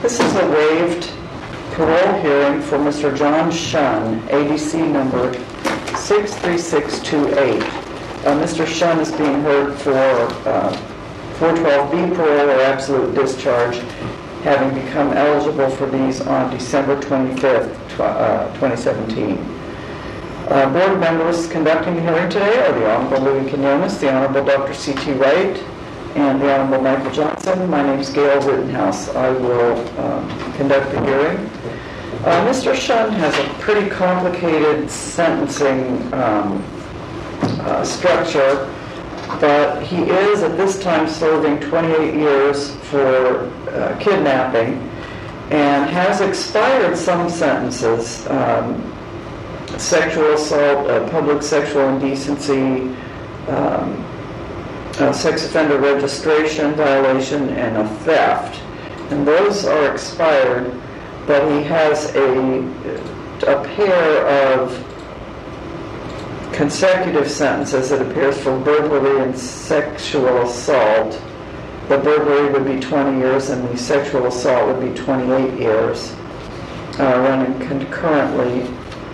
This is a waived parole hearing for Mr. John Shunn, ADC number 63628. Mr. Shunn is being heard for 412B parole or absolute discharge, having become eligible for these on December 25th, 2017. Board members conducting the hearing today are the Honorable Louis Quinones, the Honorable Dr. C.T. Wright, and the Honorable Michael Johnson. My name is Gail Rittenhouse. I will conduct the hearing. Mr. Shunn has a pretty complicated sentencing structure, but he is at this time serving 28 years for kidnapping and has expired some sentences, sexual assault, public sexual indecency, sex offender registration violation, and a theft. And those are expired, but he has a pair of consecutive sentences, it appears, for burglary and sexual assault. The burglary would be 20 years and the sexual assault would be 28 years, running concurrently.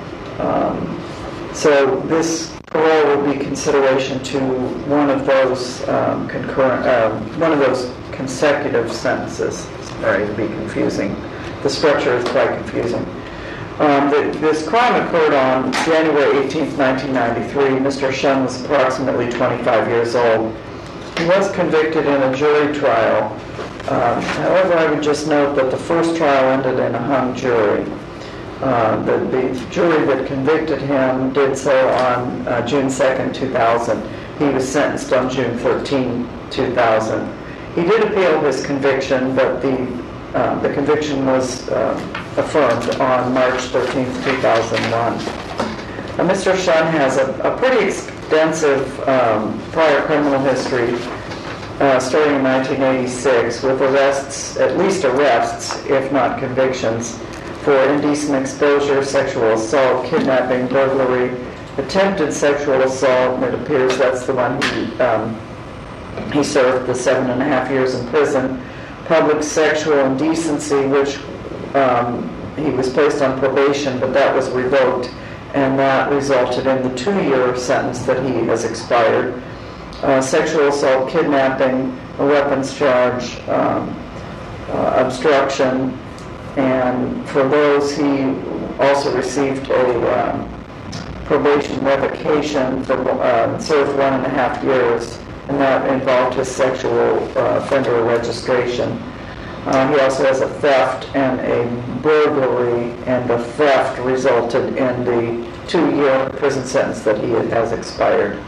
So this parole will be consideration to one of those one of those consecutive sentences. Sorry to be confusing. The structure is quite confusing. This crime occurred on January 18th, 1993. Mr. Shunn was approximately 25 years old. He was convicted in a jury trial. However, I would just note that the first trial ended in a hung jury. The jury that convicted him did so on June 2nd, 2000. He was sentenced on June 13, 2000. He did appeal his conviction, but the conviction was affirmed on March 13, 2001. Mr. Shunn has a pretty extensive prior criminal history starting in 1986 with arrests, at least arrests, if not convictions, for indecent exposure, sexual assault, kidnapping, burglary, attempted sexual assault, and it appears that's the one he served the 7.5 years in prison. Public sexual indecency, which he was placed on probation, but that was revoked, and that resulted in the 2-year sentence that he has expired. Sexual assault, kidnapping, a weapons charge, obstruction, and for those he also received a probation revocation for served 1.5 years, and that involved his sexual offender registration. He also has a theft and a burglary, and the theft resulted in the 2-year prison sentence that he has expired.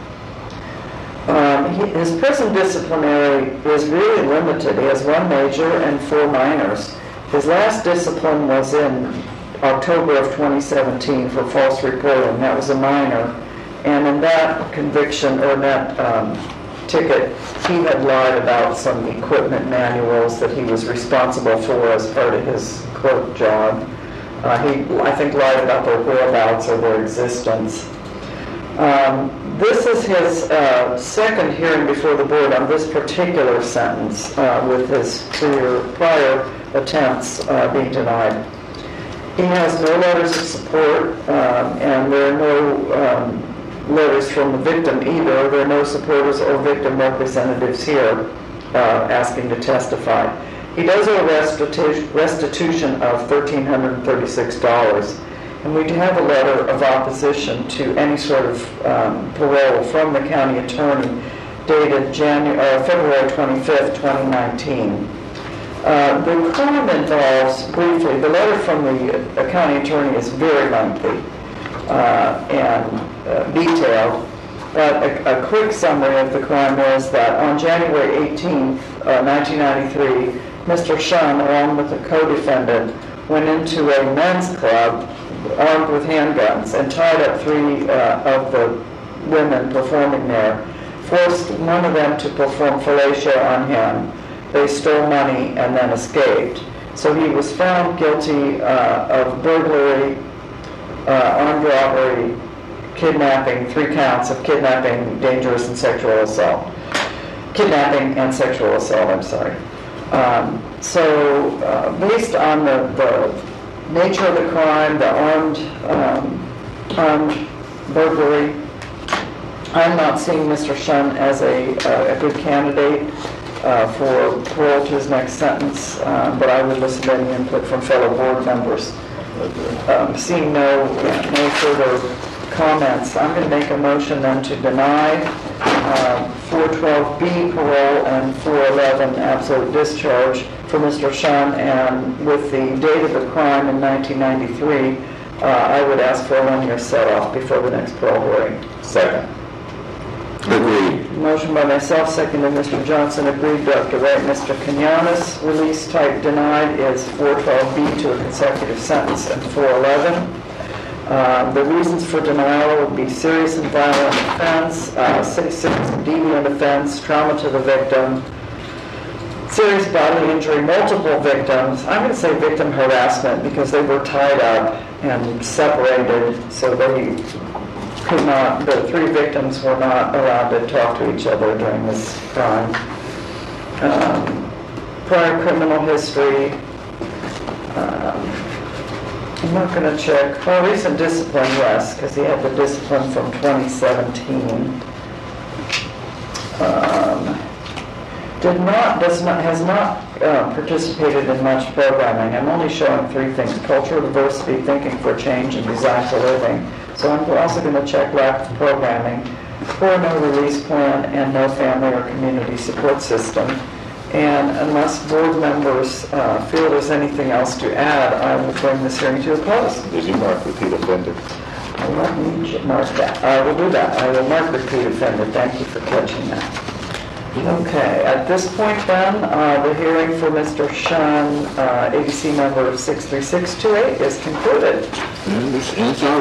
His prison disciplinary is really limited. He has 1 major and 4 minors. His last discipline was in October of 2017 for false reporting. That was a minor, and in that conviction, or in that ticket, he had lied about some equipment manuals that he was responsible for as part of his clerk job. He, I think, lied about their whereabouts or their existence. This is his second hearing before the board on this particular sentence, with his prior attempts being denied. He has no letters of support, and there are no letters from the victim either. There are no supporters or victim representatives here asking to testify. He does owe restitution of $1,336, and we do have a letter of opposition to any sort of parole from the county attorney dated February 25th, 2019. The crime involves, briefly, the letter from the county attorney is very lengthy and detailed, but a quick summary of the crime was that on January 18th, 1993, Mr. Shunn, along with a co-defendant, went into a men's club armed with handguns and tied up 3 of the women performing there, forced one of them to perform fellatio on him. They stole money and then escaped. So he was found guilty of burglary, armed robbery, kidnapping, 3 counts of kidnapping, dangerous and sexual assault. Kidnapping and sexual assault, I'm sorry. Based on the nature of the crime, the armed burglary, I'm not seeing Mr. Shun as a good candidate for parole to his next sentence, but I would listen to any input from fellow board members. Seeing no further comments, I'm going to make a motion then to deny 412B parole and 411 absolute discharge for Mr. Shun, and with the date of the crime in 1993, I would ask for a 1-year set-off before the next parole hearing. Second. Agreed. Motion by myself, second by Mr. Johnson. Agreed, Dr. Wright. Mr. Kenyanis. Release type denied is 412B to a consecutive sentence and 411. The reasons for denial would be serious and violent offense, serious and deviant offense, trauma to the victim, serious bodily injury, multiple victims. I'm going to say victim harassment because they were tied up and separated, so they could not, the 3 victims were not allowed to talk to each other during this crime. Prior criminal history. I'm not going to check. Well, recent discipline, yes, because he had the discipline from 2017. Has not participated in much programming. I'm only showing 3 things: cultural diversity, thinking for change, and design for living. So I'm also going to check lack of programming, poor no release plan, and no family or community support system. And unless board members feel there's anything else to add, I will bring this hearing to a close. Did you mark repeat offender? Let me mark that. I will do that. I will mark repeat offender. Thank you for catching that. Okay, at this point then, the hearing for Mr. Shun, ABC number 63628, is concluded. And this ends our